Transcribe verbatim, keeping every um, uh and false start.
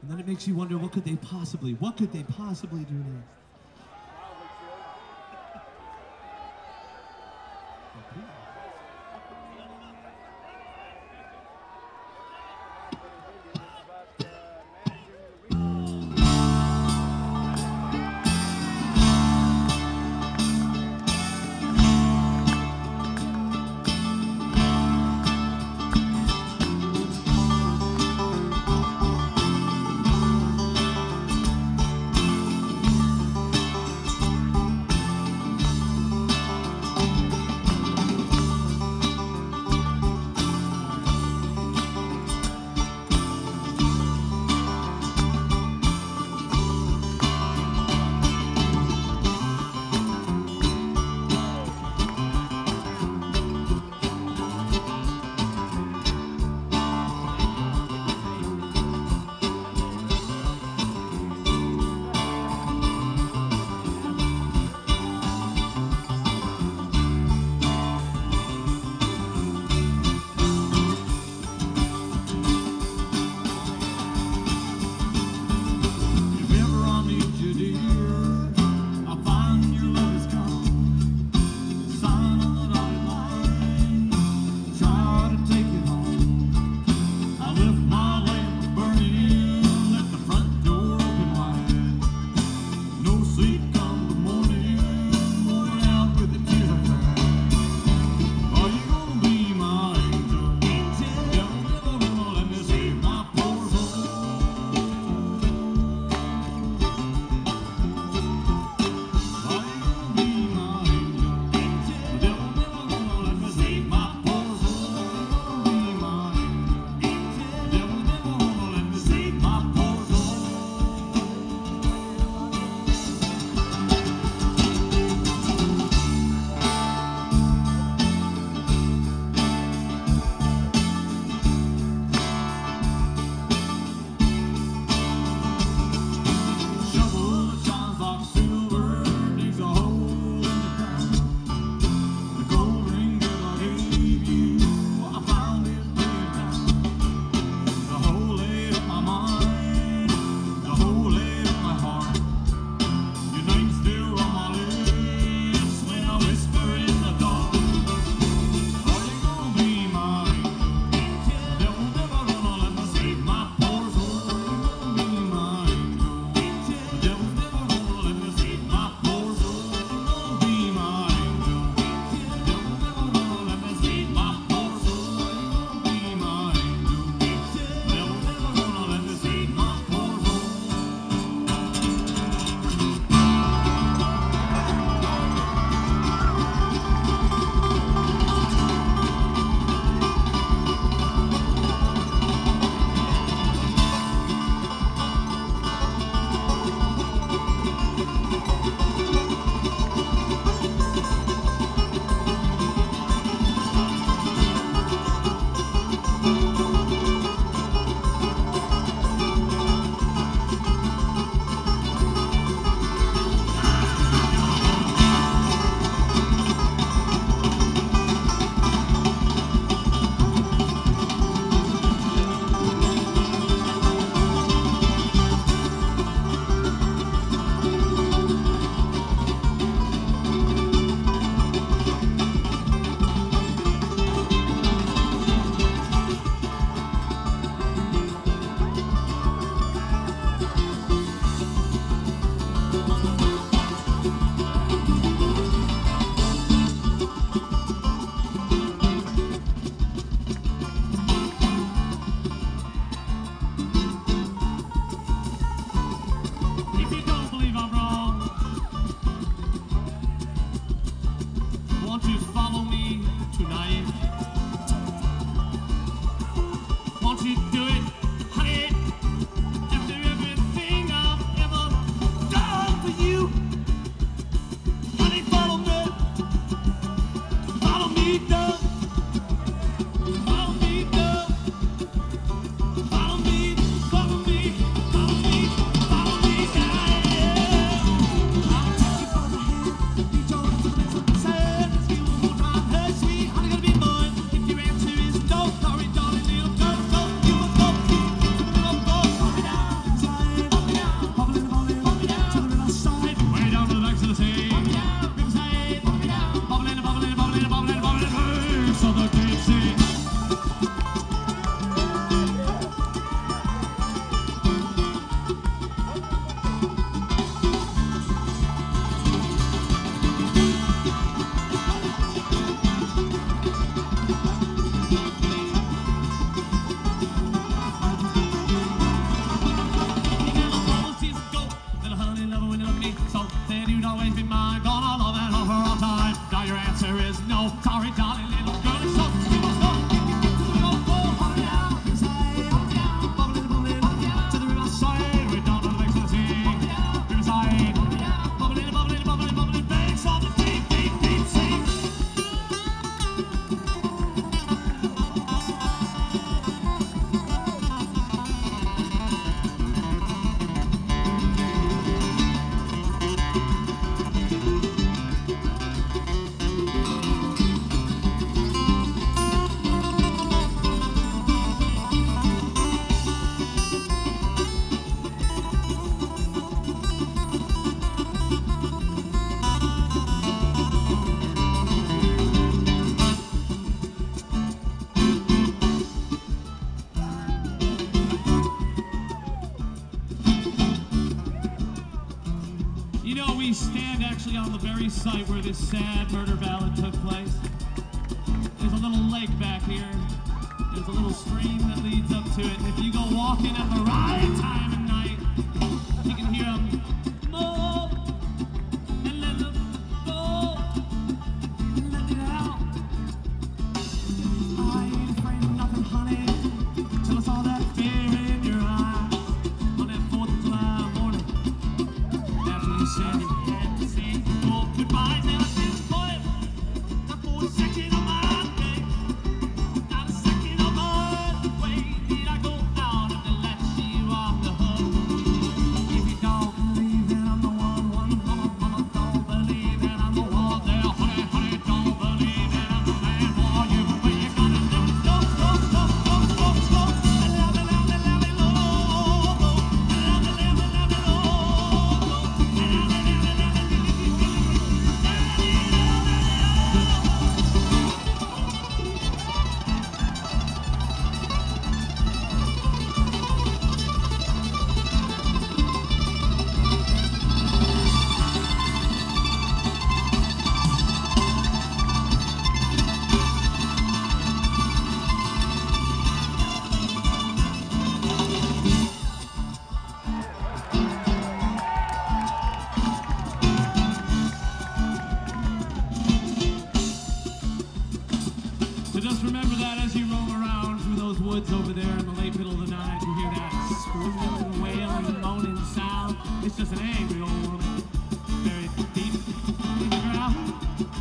And then it makes you wonder, what could they possibly, what could they possibly do next? sorry, darling little girl. It's so we must go. We must go on down, riverside, bubbling, bubbling, to the riverside, right down to the lakes of the sea. Riverside, bubbling, bubbling, bubbling, bubbling, banks of the deep, deep, deep sea. You know, we stand actually on the very site where this sad murder ballad took place. There's a little lake back here. There's a little stream that leads up to it. And if you go walking at the right time of night, you can hear them move and let them go and let it out. I ain't afraid of nothing, honey, till I saw that fear in your eyes on that fourth of July morning. You said you had to say oh, goodbye. Now I did for it. Not for a second of my day. Not a second of my way. Did I go out and let you off the hook? If you don't believe that I'm the one, one, mama, mama, don't believe that I'm the one. There, honey, honey, don't believe that I'm the man for you. But you gotta let it go, go, go, go, go, go. Love it, love it, love it, low, low. Love it, love it, love it, low, low. So just remember that as you roam around through those woods over there in the late middle of the night, you hear that squealing, wailing, moaning sound. It's just an angry old woman, very deep in the ground.